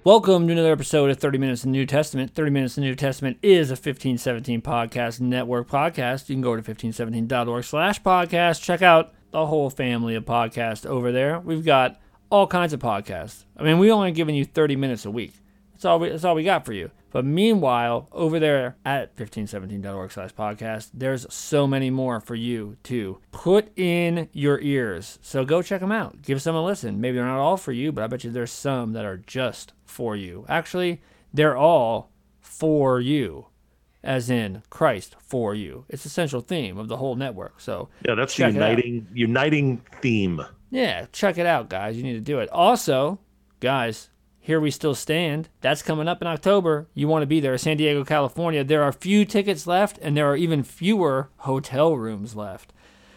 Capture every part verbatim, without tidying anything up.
Welcome to another episode of thirty minutes in the New Testament. thirty minutes in the New Testament is a fifteen seventeen podcast network podcast. You can go to fifteen seventeen dot org slash podcast. Check out the whole family of podcasts over there. We've got all kinds of podcasts. I mean, we only giving you thirty minutes a week. That's all we, that's all we got for you. But meanwhile, over there at fifteen seventeen dot org slash podcast, there's so many more for you to put in your ears. So go check them out. Give some a listen. Maybe they're not all for you, but I bet you there's some that are just for you. Actually, they're all for you, as in Christ for you. It's the central theme of the whole network. So yeah, that's the uniting uniting theme. Yeah, check it out, guys. You need to do it. Also, guys, Here We Still Stand. That's coming up in October. You want to be there. San Diego, California. There are few tickets left, and there are even fewer hotel rooms left.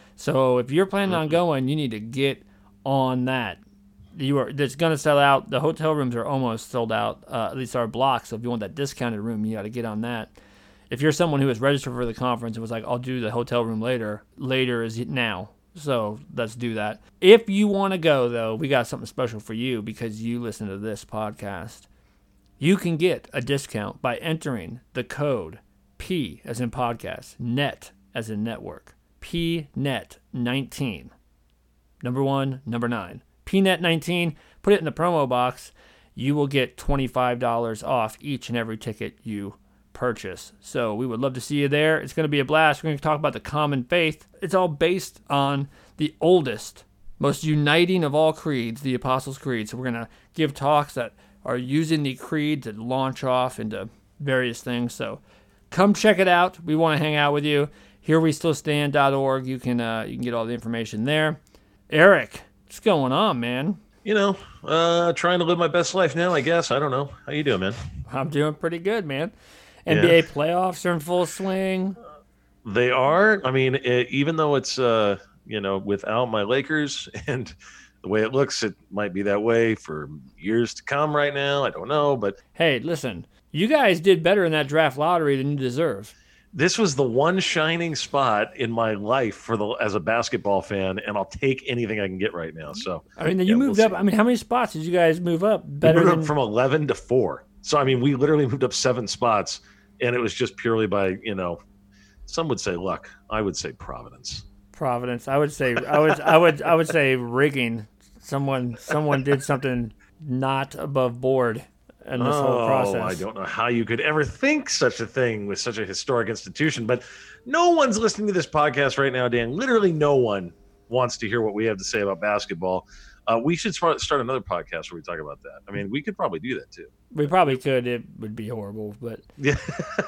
So if you're planning on going, you need to get on that. You are. It's going to sell out. The hotel rooms are almost sold out, uh, at least our blocks. So if you want that discounted room, you got to get on that. If you're someone who is registered for the conference and was like, I'll do the hotel room later, later is now. So let's do that. If you want to go, though, we got something special for you because you listen to this podcast. You can get a discount by entering the code P as in podcast, net as in network, P net nineteen. Number one, number nine. P net nineteen, put it in the promo box. You will get twenty-five dollars off each and every ticket you purchase. So we would love to see you there. It's going to be a blast. We're going to talk about the common faith. It's all based on the oldest, most uniting of all creeds, the Apostles' Creed. So we're going to give talks that are using the creed to launch off into various things. So come check it out. We want to hang out with you. here we still stand dot org. You can uh, you can get all the information there. Eric, what's going on, man? You know, uh, trying to live my best life now, I guess. I don't know. How you doing, man? I'm doing pretty good, man. N B A yeah. playoffs are in full swing. They are. I mean, it, even though it's, uh, you know, without my Lakers and the way it looks, it might be that way for years to come right now. I don't know, but... Hey, listen, you guys did better in that draft lottery than you deserve. This was the one shining spot in my life for the as a basketball fan, and I'll take anything I can get right now. So I mean, you yeah, moved we'll up. See. I mean, how many spots did you guys move up? Better we moved than... up from eleven to four. So I mean, we literally moved up seven spots, and it was just purely by, you know, some would say luck. I would say providence. Providence. I would say I would I would I would say rigging. Someone someone did something not above board. And this oh, whole process. I don't know how you could ever think such a thing with such a historic institution, but no one's listening to this podcast right now, Dan. Literally no one wants to hear what we have to say about basketball. Uh, we should start another podcast where we talk about that. I mean, we could probably do that too. We probably could. It would be horrible, but yeah,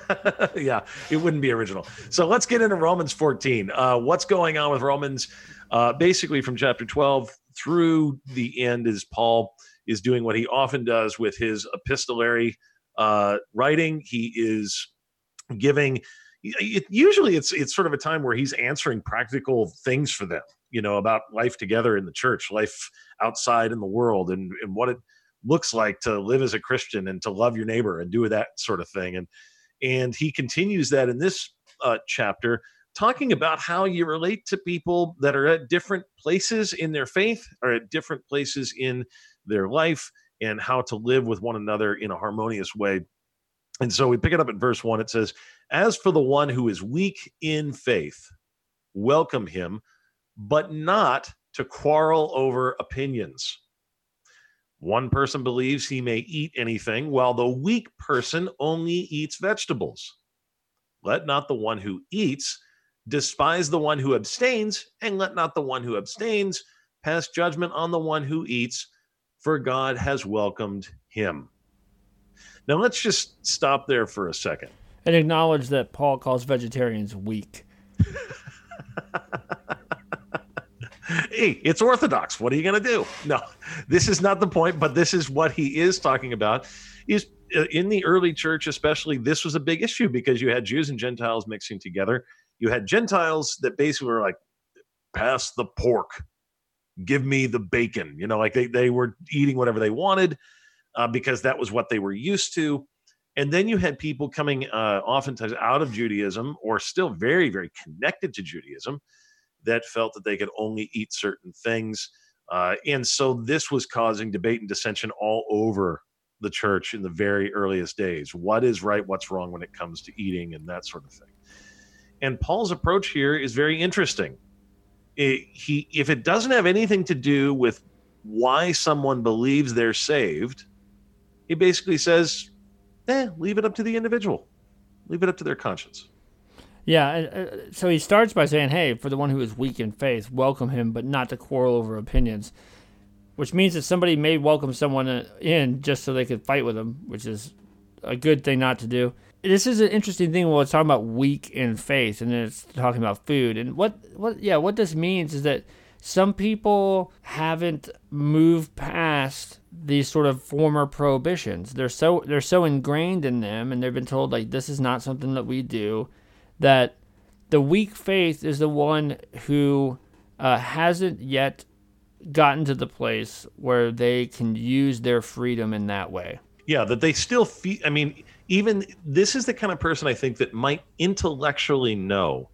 yeah, it wouldn't be original. So let's get into Romans fourteen. Uh, what's going on with Romans? Uh, basically, from chapter twelve through the end, is Paul is doing what he often does with his epistolary uh, writing. He is giving. It, usually, it's it's sort of a time where he's answering practical things for them, you know, about life together in the church, life outside in the world, and, and what it looks like to live as a Christian and to love your neighbor and do that sort of thing. And and he continues that in this uh, chapter, talking about how you relate to people that are at different places in their faith or at different places in their life, and how to live with one another in a harmonious way. And so we pick it up at verse one. It says, "As for the one who is weak in faith, welcome him, but not to quarrel over opinions. One person believes he may eat anything, while the weak person only eats vegetables. Let not the one who eats despise the one who abstains, and let not the one who abstains pass judgment on the one who eats, for God has welcomed him." Now let's just stop there for a second. And acknowledge that Paul calls vegetarians weak. Hey, it's Orthodox. What are you going to do? No, this is not the point, but this is what he is talking about. Is in the early church, especially, this was a big issue because you had Jews and Gentiles mixing together. You had Gentiles that basically were like, pass the pork, give me the bacon. You know, like they, they were eating whatever they wanted uh, because that was what they were used to. And then you had people coming uh, oftentimes out of Judaism, or still very, very connected to Judaism, that felt that they could only eat certain things. Uh, and so this was causing debate and dissension all over the church in the very earliest days. What is right, what's wrong when it comes to eating and that sort of thing. And Paul's approach here is very interesting. It, he, if it doesn't have anything to do with why someone believes they're saved, he basically says, eh, leave it up to the individual. Leave it up to their conscience. Yeah, uh, so he starts by saying, hey, for the one who is weak in faith, welcome him, but not to quarrel over opinions, which means that somebody may welcome someone in just so they could fight with them, which is a good thing not to do. This is an interesting thing when it's talking about weak in faith, and then it's talking about food. And what, what, yeah, what this means is that some people haven't moved past these sort of former prohibitions. They're so they're so ingrained in them, and they've been told, like, this is not something that we do, that the weak faith is the one who uh, hasn't yet gotten to the place where they can use their freedom in that way. Yeah, that they still feel, I mean, even this is the kind of person I think that might intellectually know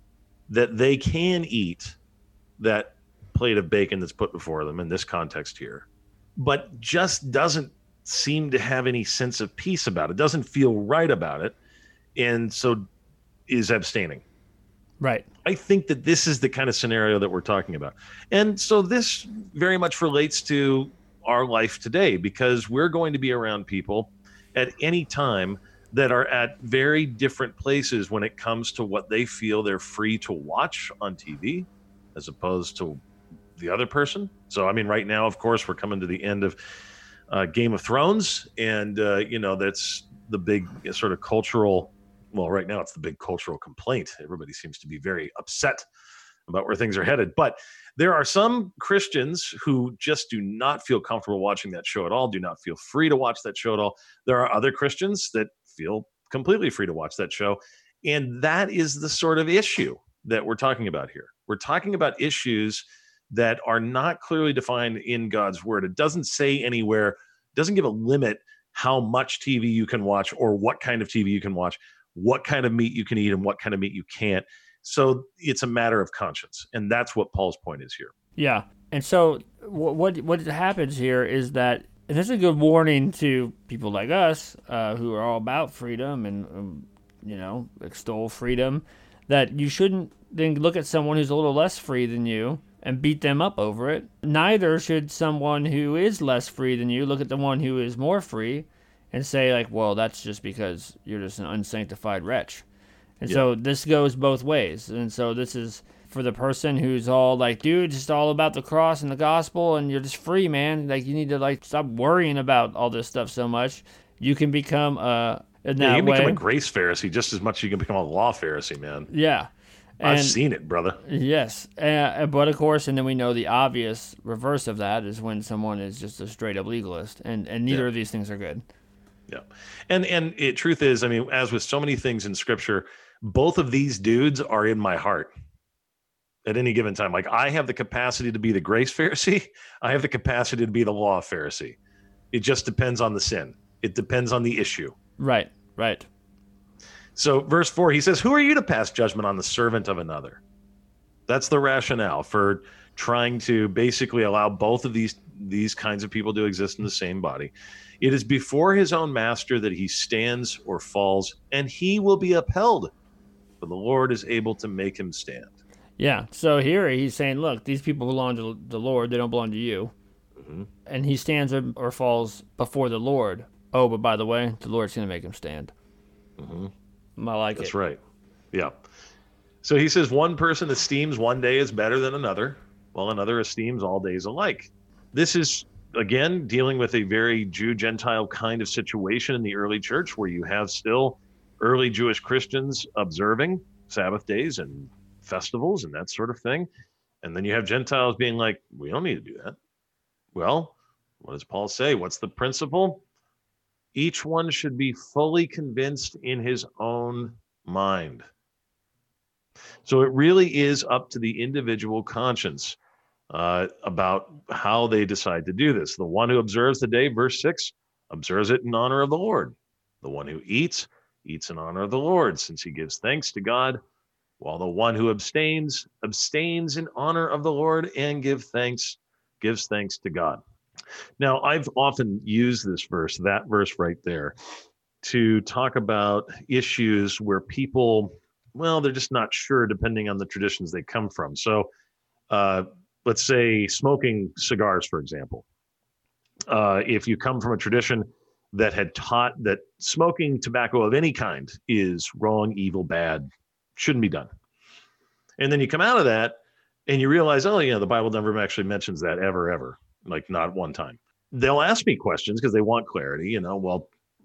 that they can eat that plate of bacon that's put before them in this context here, but just doesn't seem to have any sense of peace about it, doesn't feel right about it, and so is abstaining. Right. I think that this is the kind of scenario that we're talking about. And so this very much relates to our life today, because we're going to be around people at any time that are at very different places when it comes to what they feel they're free to watch on T V as opposed to the other person. So, I mean, right now, of course, we're coming to the end of uh, Game of Thrones, and, uh, you know, that's the big sort of cultural, well, right now it's the big cultural complaint. Everybody seems to be very upset about where things are headed. But there are some Christians who just do not feel comfortable watching that show at all, do not feel free to watch that show at all. There are other Christians that feel completely free to watch that show. And that is the sort of issue that we're talking about here. We're talking about issues that are not clearly defined in God's word. It doesn't say anywhere, doesn't give a limit how much T V you can watch or what kind of T V you can watch, what kind of meat you can eat and what kind of meat you can't. So it's a matter of conscience. And that's what Paul's point is here. Yeah. And so what what happens here is that, and this is a good warning to people like us uh, who are all about freedom and, um, you know, extol freedom, that you shouldn't then look at someone who's a little less free than you and beat them up over it. Neither should someone who is less free than you look at the one who is more free and say, like, well, that's just because you're just an unsanctified wretch. And yeah. So this goes both ways. And so this is for the person who's all like, dude, just all about the cross and the gospel, and you're just free, man. Like, you need to, like, stop worrying about all this stuff so much. You can become uh in that yeah, you can way. become a grace Pharisee just as much as you can become a law Pharisee, man. Yeah. And, I've and, seen it, brother. Yes. Uh, but, of course, and then we know the obvious reverse of that is when someone is just a straight-up legalist. And, and neither yeah. of these things are good. Yeah. And, and it, truth is, I mean, as with so many things in Scripture, both of these dudes are in my heart at any given time. Like, I have the capacity to be the grace Pharisee. I have the capacity to be the law Pharisee. It just depends on the sin. It depends on the issue. Right, right. So verse four, he says, who are you to pass judgment on the servant of another? That's the rationale for trying to basically allow both of these, these kinds of people to exist in the same body. It is before his own master that he stands or falls, and he will be upheld, for the Lord is able to make him stand. Yeah, so here he's saying, look, these people belong to the Lord. They don't belong to you. Mm-hmm. And he stands or, or falls before the Lord. Oh, but by the way, the Lord's going to make him stand. Mm-hmm. I like That's it. That's right. Yeah. So he says one person esteems one day as better than another, while another esteems all days alike. This is, again, dealing with a very Jew-Gentile kind of situation in the early church, where you have still early Jewish Christians observing Sabbath days and festivals and that sort of thing. And then you have Gentiles being like, we don't need to do that. Well, what does Paul say? What's the principle? Each one should be fully convinced in his own mind. So it really is up to the individual conscience uh, about how they decide to do this. The one who observes the day, verse six, observes it in honor of the Lord. The one who eats, eats in honor of the Lord, since he gives thanks to God, while the one who abstains, abstains in honor of the Lord and give thanks, gives thanks to God. Now, I've often used this verse, that verse right there, to talk about issues where people, well, they're just not sure depending on the traditions they come from. So, uh, let's say smoking cigars, for example. Uh, if you come from a tradition that had taught that smoking tobacco of any kind is wrong, evil, bad, shouldn't be done. And then you come out of that and you realize, oh, yeah, the Bible never actually mentions that ever, ever, like not one time. They'll ask me questions because they want clarity, you know, well,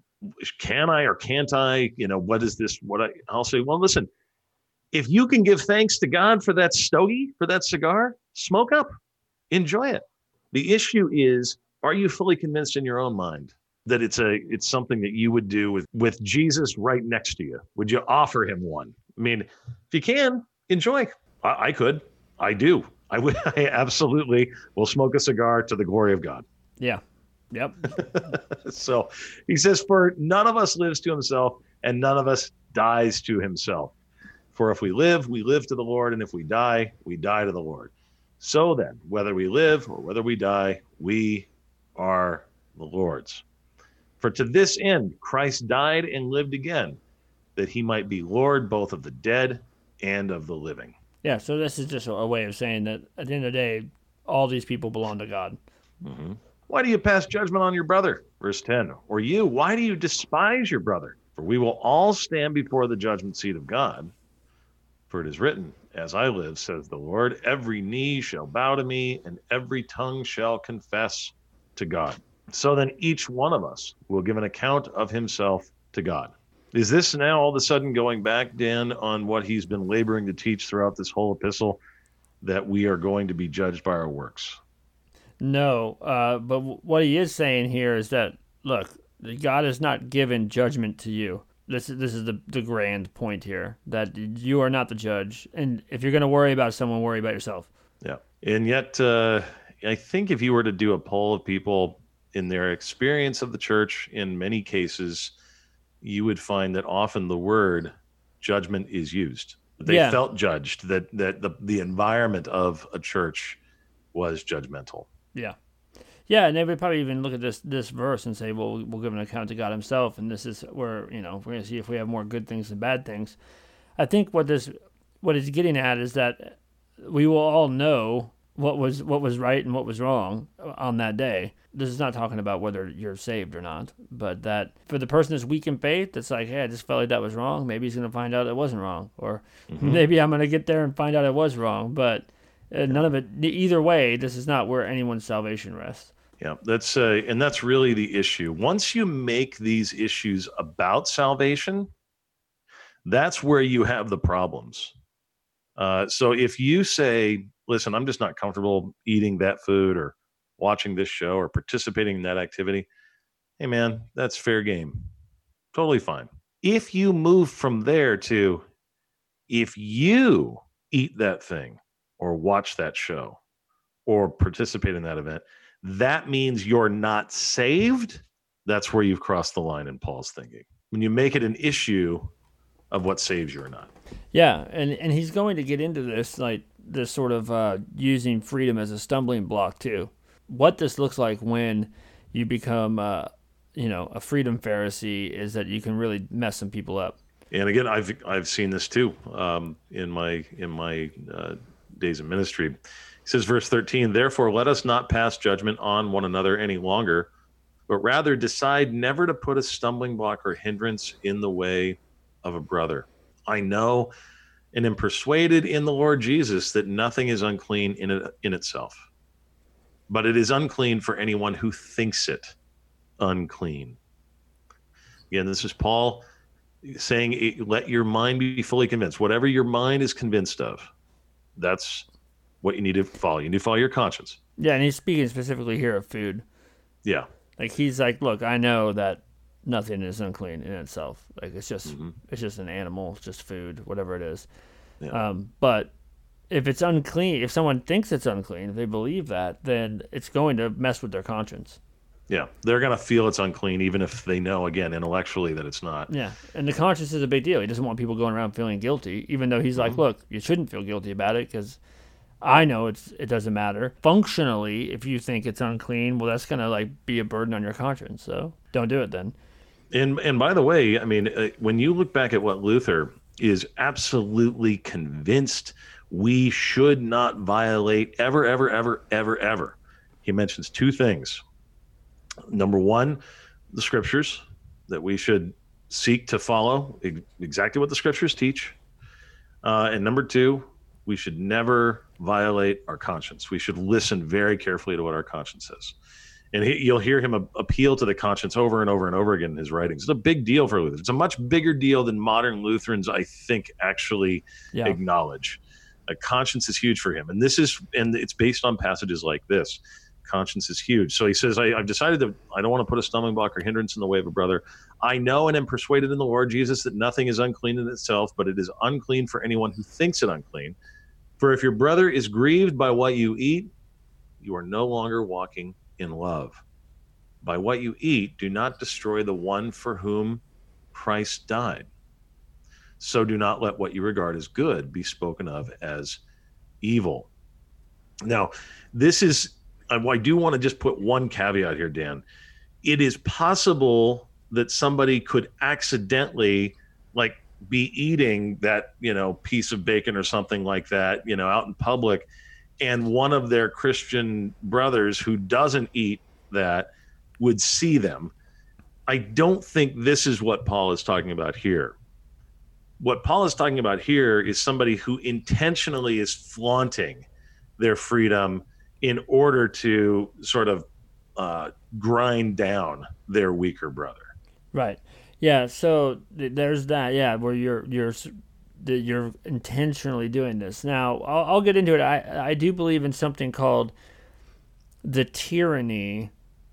can I or can't I, you know, what is this? What I, I'll say, well, listen, if you can give thanks to God for that stogie, for that cigar, smoke up, enjoy it. The issue is, are you fully convinced in your own mind that it's a it's something that you would do with, with Jesus right next to you? Would you offer him one? I mean, if you can, enjoy. I, I could. I do. I would. I absolutely will smoke a cigar to the glory of God. Yeah. Yep. So he says, for none of us lives to himself, and none of us dies to himself. For if we live, we live to the Lord, and if we die, we die to the Lord. So then, whether we live or whether we die, we are the Lord's. For to this end Christ died and lived again, that he might be Lord both of the dead and of the living. Yeah, so this is just a way of saying that at the end of the day, all these people belong to God. Mm-hmm. Why do you pass judgment on your brother? Verse ten. Or you, why do you despise your brother? For we will all stand before the judgment seat of God. For it is written, as I live, says the Lord, every knee shall bow to me, and every tongue shall confess to God. So then each one of us will give an account of himself to God. Is this now all of a sudden going back, Dan, on what he's been laboring to teach throughout this whole epistle, that we are going to be judged by our works? No, uh, but w- what he is saying here is that, look, God has not given judgment to you. This is this is the, the grand point here, that you are not the judge. And if you're going to worry about someone, worry about yourself. Yeah. And yet, uh, I think if you were to do a poll of people in their experience of the church, in many cases, you would find that often the word judgment is used. They Yeah. felt judged, that, that the, the environment of a church was judgmental. Yeah. Yeah, and they would probably even look at this this verse and say, well, we'll give an account to God himself, and this is where, you know, we're going to see if we have more good things than bad things. I think what this what it's getting at is that we will all know what was what was right and what was wrong on that day. This is not talking about whether you're saved or not, but that for the person that's weak in faith, it's like, hey, I just felt like that was wrong. Maybe he's going to find out it wasn't wrong, or mm-hmm. maybe I'm going to get there and find out it was wrong. But uh, none of it, either way, this is not where anyone's salvation rests. Yeah, that's uh, and that's really the issue. Once you make these issues about salvation, that's where you have the problems. Uh, so if you say, listen, I'm just not comfortable eating that food or watching this show or participating in that activity, hey, man, that's fair game. Totally fine. If you move from there to, if you eat that thing or watch that show or participate in that event, that means you're not saved. That's where you've crossed the line in Paul's thinking. When you make it an issue of what saves you or not. Yeah, and, and he's going to get into this, like this sort of uh, using freedom as a stumbling block too. What this looks like when you become, uh, you know, a freedom Pharisee is that you can really mess some people up. And again, I've I've seen this too um, in my in my uh, days of ministry. He says, verse thirteen, therefore let us not pass judgment on one another any longer, but rather decide never to put a stumbling block or hindrance in the way of a brother. I know and am persuaded in the Lord Jesus that nothing is unclean in it, in itself, but it is unclean for anyone who thinks it unclean. Again, this is Paul saying, let your mind be fully convinced. Whatever your mind is convinced of, that's what you need to follow. You need to follow your conscience. Yeah, and he's speaking specifically here of food. Yeah. Like he's like, look, I know that nothing is unclean in itself. Like it's just mm-hmm. it's just an animal, it's just food, whatever it is. Yeah. Um, but if it's unclean, if someone thinks it's unclean, if they believe that, then it's going to mess with their conscience. Yeah, they're going to feel it's unclean, even if they know, again, intellectually that it's not. Yeah, and the conscience is a big deal. He doesn't want people going around feeling guilty, even though he's mm-hmm. like, look, you shouldn't feel guilty about it because I know it's it doesn't matter. Functionally, if you think it's unclean, well, that's gonna like be a burden on your conscience. So don't do it then. And and by the way, I mean, uh, when you look back at what Luther is absolutely convinced we should not violate ever, ever, ever, ever, ever, he mentions two things. Number one, the scriptures, that we should seek to follow exactly what the scriptures teach. Uh, and number two, we should never violate our conscience. We should listen very carefully to what our conscience says. And he, you'll hear him a, appeal to the conscience over and over and over again in his writings. It's a big deal for Luther. It's a much bigger deal than modern Lutherans, I think, actually yeah. acknowledge. A conscience is huge for him. And this is, and it's based on passages like this. Conscience is huge. So he says, I, I've decided that I don't want to put a stumbling block or hindrance in the way of a brother. I know and am persuaded in the Lord Jesus that nothing is unclean in itself, but it is unclean for anyone who thinks it unclean. For if your brother is grieved by what you eat, you are no longer walking in love. By what you eat, do not destroy the one for whom Christ died. So do not let what you regard as good be spoken of as evil. Now, this is, I do want to just put one caveat here, Dan. It is possible that somebody could accidentally, like, be eating that, you know, piece of bacon or something like that, you know, out in public, and one of their Christian brothers who doesn't eat that would see them. I don't think this is what Paul is talking about here. What Paul is talking about here is somebody who intentionally is flaunting their freedom in order to sort of uh, grind down their weaker brother. Right. Yeah. So th- there's that. Yeah, where you're you're that you're intentionally doing this. Now, I'll, I'll get into it. I I do believe in something called the tyranny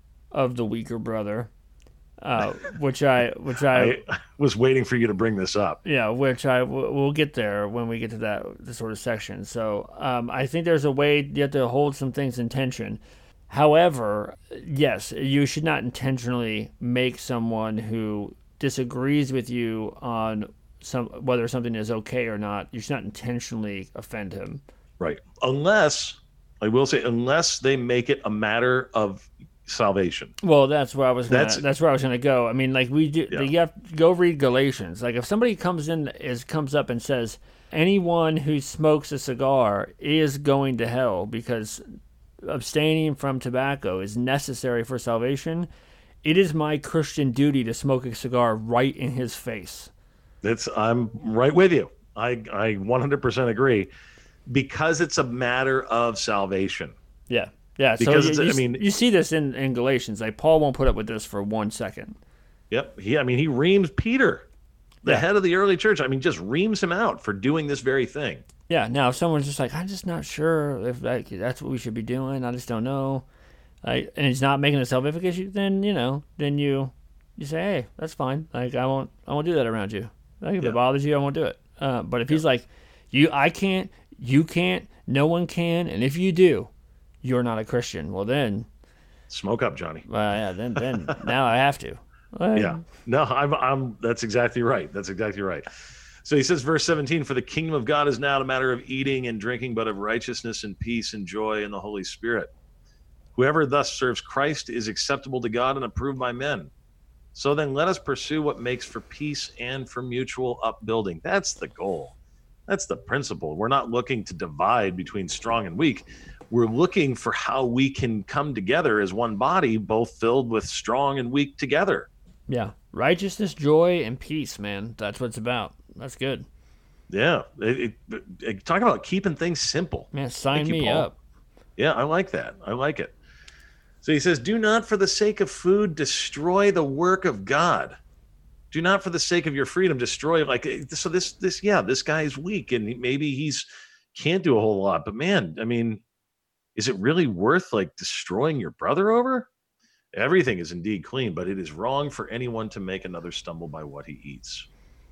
of the weaker brother, uh, which I which I, I was waiting for you to bring this up. Yeah, which I w- we'll get there when we get to that the sort of section. So um, I think there's a way you have to hold some things in tension. However, yes, you should not intentionally make someone who disagrees with you on some whether something is okay or not. You should not intentionally offend him. Right. Unless, I will say, unless they make it a matter of salvation. Well, that's where I was. Gonna, that's that's where I was going to go. I mean, like we do. Yeah. You have to go read Galatians. Like if somebody comes in is comes up and says anyone who smokes a cigar is going to hell because abstaining from tobacco is necessary for salvation, it is my Christian duty to smoke a cigar right in his face. That's I'm right with you. I I one hundred percent agree, because it's a matter of salvation. Yeah. Yeah, because so it's, you, I mean, you see this in, in Galatians. Like Paul won't put up with this for one second. Yep. He, I mean, he reams Peter, the yeah. head of the early church. I mean, just reams him out for doing this very thing. Yeah. Now, if someone's just like, I'm just not sure if like, that's what we should be doing. I just don't know. Like, and he's not making a salvific issue. Then you know, then you you say, hey, that's fine. Like I won't I won't do that around you. Like if yeah. it bothers you, I won't do it. Uh, but if yeah. he's like, you, I can't, you can't, no one can, and if you do, you're not a Christian. Well, then smoke up, Johnny. Well, yeah, then then now I have to. Like, yeah, no, I'm I'm. That's exactly right. That's exactly right. So he says, verse seventeen: For the kingdom of God is not a matter of eating and drinking, but of righteousness and peace and joy in the Holy Spirit. Whoever thus serves Christ is acceptable to God and approved by men. So then, let us pursue what makes for peace and for mutual upbuilding. That's the goal. That's the principle. We're not looking to divide between strong and weak. We're looking for how we can come together as one body, both filled with strong and weak together. Yeah. Righteousness, joy, and peace, man. That's what it's about. That's good. Yeah. It, it, it, talk about keeping things simple. Man, sign Thank me you, Paul. up. Yeah, I like that. I like it. So he says, do not for the sake of food destroy the work of God. Do not for the sake of your freedom destroy. Like, so this, this, yeah, this guy is weak and maybe he's can't do a whole lot. But man, I mean, is it really worth like destroying your brother over? Everything is indeed clean, but it is wrong for anyone to make another stumble by what he eats.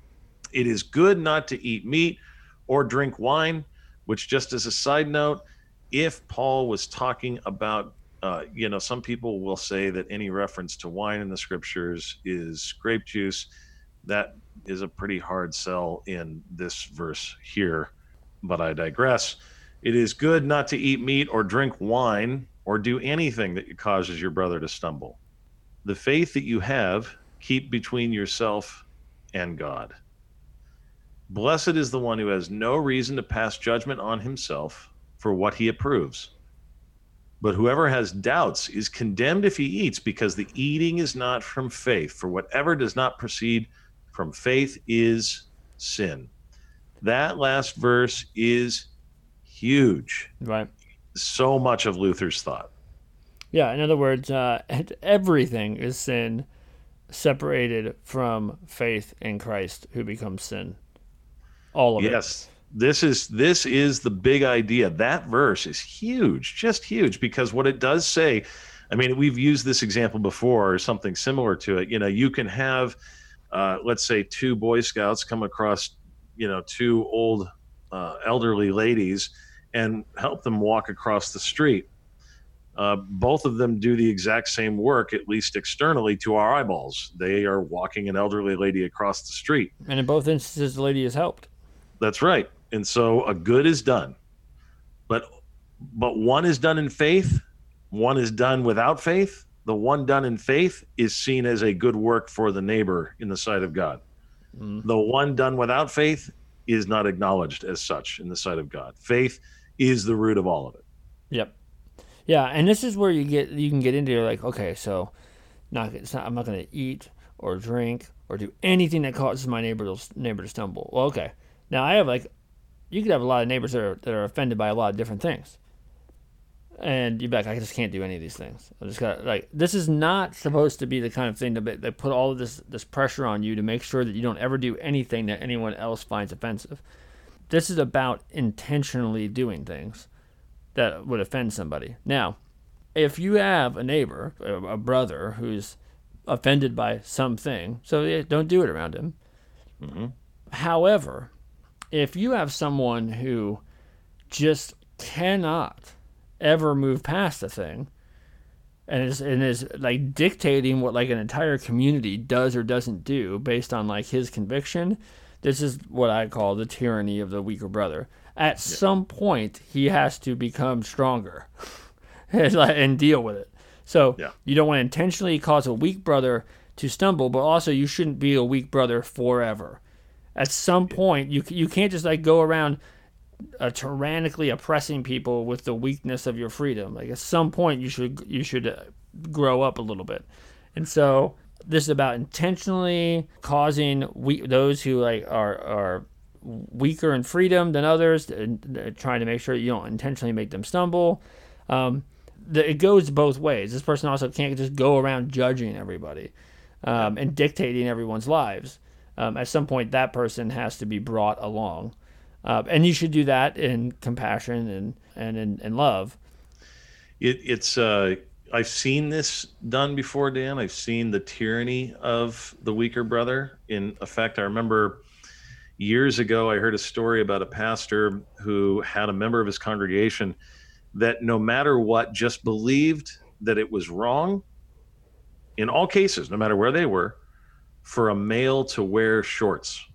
It is good not to eat meat or drink wine, which, just as a side note, if Paul was talking about, uh, you know, some people will say that any reference to wine in the scriptures is grape juice. That is a pretty hard sell in this verse here, but I digress. It is good not to eat meat or drink wine or do anything that causes your brother to stumble. The faith that you have, keep between yourself and God. Blessed is the one who has no reason to pass judgment on himself for what he approves. But whoever has doubts is condemned if he eats, because the eating is not from faith. For whatever does not proceed from faith is sin. That last verse is huge. Right. So much of Luther's thought. Yeah, in other words, uh, everything is sin separated from faith in Christ, who becomes sin. All of yes. it. Yes. This is this is the big idea. That verse is huge, just huge, because what it does say, I mean, we've used this example before or something similar to it. You know, you can have, uh, let's say, two Boy Scouts come across, you know, two old uh, elderly ladies and help them walk across the street. Uh, both of them do the exact same work, at least externally to our eyeballs. They are walking an elderly lady across the street. And in both instances, the lady is helped. That's right. And so a good is done. But but one is done in faith, one is done without faith. The one done in faith is seen as a good work for the neighbor in the sight of God. Mm. The one done without faith is not acknowledged as such in the sight of God. Faith is the root of all of it. Yep. Yeah, and this is where you get you can get into like, okay, so not, it's not I'm not going to eat or drink or do anything that causes my neighbor to, neighbor to stumble. Well, okay. Now I have like you could have a lot of neighbors that are that are offended by a lot of different things. And you're like, I just can't do any of these things. I just got like this is not supposed to be the kind of thing that that put all of this this pressure on you to make sure that you don't ever do anything that anyone else finds offensive. This is about intentionally doing things that would offend somebody. Now, if you have a neighbor, a brother who's offended by something, so yeah, don't do it around him. Mm-hmm. However, if you have someone who just cannot ever move past a thing and is, and is like dictating what like an entire community does or doesn't do based on like his conviction, this is what I call the tyranny of the weaker brother. At yeah. some point, he has to become stronger and deal with it. So yeah. you don't want to intentionally cause a weak brother to stumble, but also you shouldn't be a weak brother forever. At some point, you you can't just like go around uh, tyrannically oppressing people with the weakness of your freedom. Like at some point, you should you should uh, grow up a little bit. And so this is about intentionally causing we, those who like are are weaker in freedom than others, and trying to make sure you don't intentionally make them stumble. Um, the, it goes both ways. This person also can't just go around judging everybody um, and dictating everyone's lives. Um, at some point, that person has to be brought along. Uh, and you should do that in compassion and, and in, in love. It, it's uh, I've seen this done before, Dan. I've seen the tyranny of the weaker brother in effect. I remember years ago, I heard a story about a pastor who had a member of his congregation that no matter what, just believed that it was wrong in all cases, no matter where they were, for a male to wear shorts.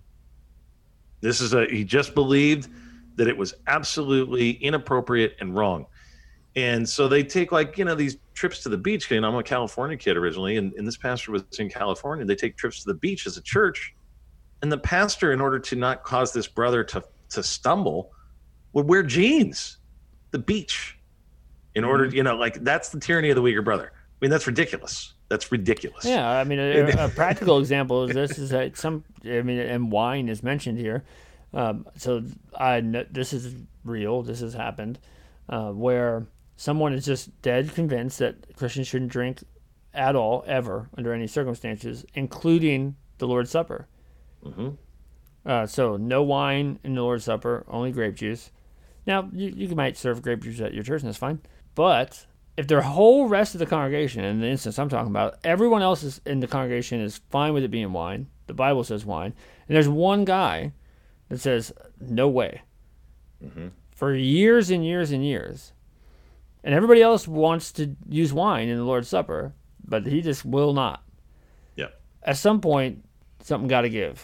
This is a, he just believed that it was absolutely inappropriate and wrong. And so they take like, you know, these trips to the beach. And I'm a California kid originally, and, and this pastor was in California. They take trips to the beach as a church. And the pastor, in order to not cause this brother to, to stumble, would wear jeans, the beach, in order, you know, like that's the tyranny of the weaker brother. I mean, that's ridiculous. That's ridiculous. Yeah, I mean, a, a practical example is this is that some, I mean, and wine is mentioned here. Um, so I this is real. This has happened, uh, where someone is just dead convinced that Christians shouldn't drink at all, ever, under any circumstances, including the Lord's Supper. Mm-hmm. Uh, so no wine in the Lord's Supper, only grape juice. Now, you, you might serve grape juice at your church, and that's fine. But if the whole rest of the congregation, in the instance I'm talking about, everyone else is in the congregation is fine with it being wine, the Bible says wine, and there's one guy that says, no way, mm-hmm. for years and years and years, and everybody else wants to use wine in the Lord's Supper, but he just will not. Yeah. At some point, something got to give.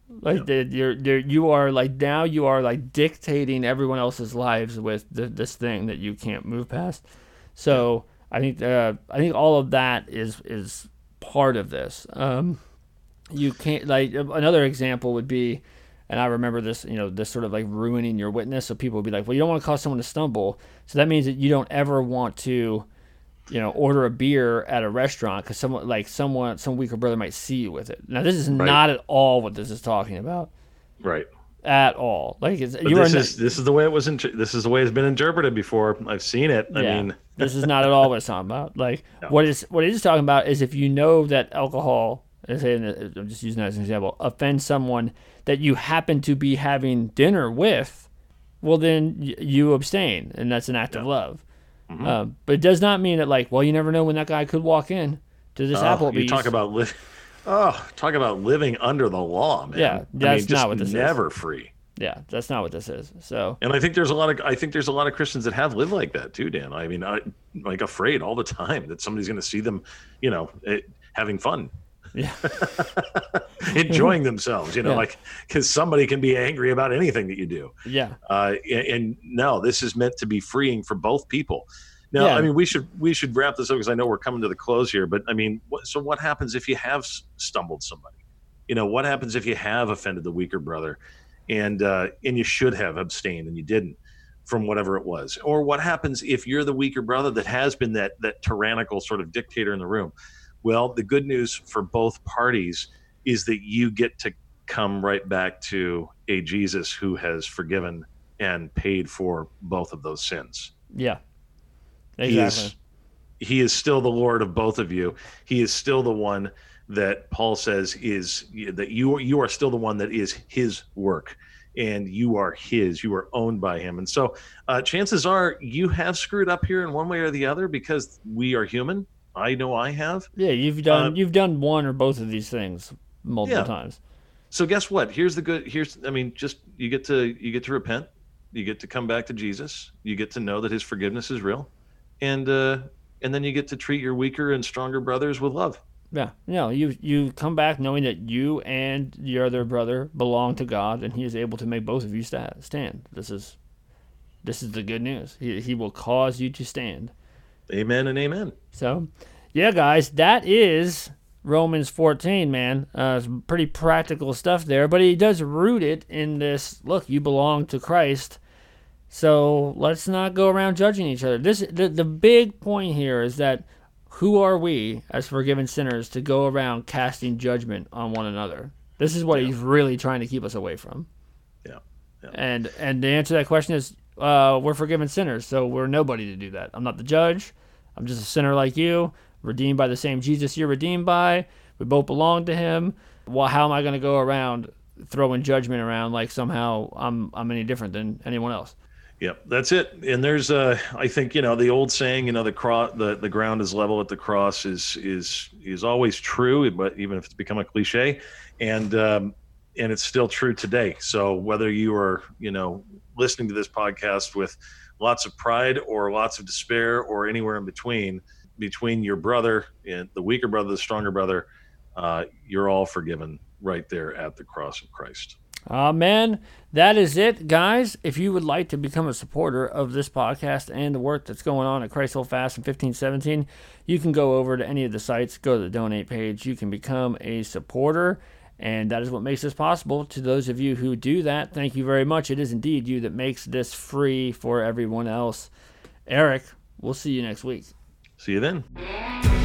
Like yeah. the, you're, you're, you are like now you are like dictating everyone else's lives with the, this thing that you can't move past. So yeah. I think uh, I think all of that is is part of this. Um, you can't like another example would be, and I remember this, you know, this sort of like ruining your witness. So people would be like, well, you don't want to cause someone to stumble. So that means that you don't ever want to, you know, order a beer at a restaurant because someone like someone, some weaker brother might see you with it. Now, this is right. not at all what this is talking about. Right. At all. Like it's, you this are is, not, this is the way it was, inter- this is the way it's been interpreted before. I've seen it. I yeah, mean, this is not at all what it's talking about. Like no. what is, what it is talking about is if you know that alcohol, I'm just using that as an example, offends someone that you happen to be having dinner with, well, then y- you abstain, and that's an act yeah. of love. Mm-hmm. Uh, but it does not mean that, like, well, you never know when that guy could walk in to this oh, Applebee's. You talk about li- oh, talk about living under the law, man. Yeah, that's I mean, not what this never is. Never free. Yeah, that's not what this is. So, and I think there's a lot of I think there's a lot of Christians that have lived like that too, Dan. I mean, I like afraid all the time that somebody's going to see them, you know, it, having fun. Yeah. Enjoying themselves, you know, yeah. like because somebody can be angry about anything that you do. Yeah. Uh, and, and no, this is meant to be freeing for both people. Now, yeah. I mean, we should we should wrap this up because I know we're coming to the close here. But I mean, what, so what happens if you have stumbled somebody? You know, what happens if you have offended the weaker brother, and uh, and you should have abstained and you didn't from whatever it was? Or what happens if you're the weaker brother that has been that that tyrannical sort of dictator in the room? Well, the good news for both parties is that you get to come right back to a Jesus who has forgiven and paid for both of those sins. Yeah, exactly. He is, he is still the Lord of both of you. He is still the one that Paul says is that you, you are still the one that is his work, and you are his, you are owned by him. And so uh, chances are you have screwed up here in one way or the other because we are human. I know I have. Yeah, you've done uh, you've done one or both of these things multiple yeah. times. So guess what? Here's the good. Here's I mean, just you get to you get to repent. You get to come back to Jesus. You get to know that his forgiveness is real, and uh, and then you get to treat your weaker and stronger brothers with love. Yeah, you know, you you come back knowing that you and your other brother belong to God, and he is able to make both of you sta- stand. This is this is the good news. He he will cause you to stand. Amen and amen. So, yeah, guys, that is Romans fourteen, man. Uh, some pretty practical stuff there, but he does root it in this, look, you belong to Christ, so let's not go around judging each other. This the, the big point here is that who are we as forgiven sinners to go around casting judgment on one another? This is what yeah. he's really trying to keep us away from. Yeah. yeah. And and the answer to that question is, Uh, we're forgiven sinners, so we're nobody to do that. I'm not the judge. I'm just a sinner like you, redeemed by the same Jesus you're redeemed by. We both belong to him. Well, how am I going to go around throwing judgment around like somehow I'm I'm any different than anyone else? Yep, that's it. And there's, uh, I think, you know, the old saying, you know, the cross, the, the ground is level at the cross is is is always true, but even if it's become a cliche, and um, and it's still true today. So whether you are, you know, listening to this podcast with lots of pride or lots of despair or anywhere in between, between your brother and the weaker brother, the stronger brother, uh, you're all forgiven right there at the cross of Christ. Amen. That is it, guys. If you would like to become a supporter of this podcast and the work that's going on at Christ Hold Fast in fifteen seventeen, you can go over to any of the sites, go to the donate page. You can become a supporter. And that is what makes this possible. To those of you who do that, thank you very much. It is indeed you that makes this free for everyone else. Eric, we'll see you next week. See you then.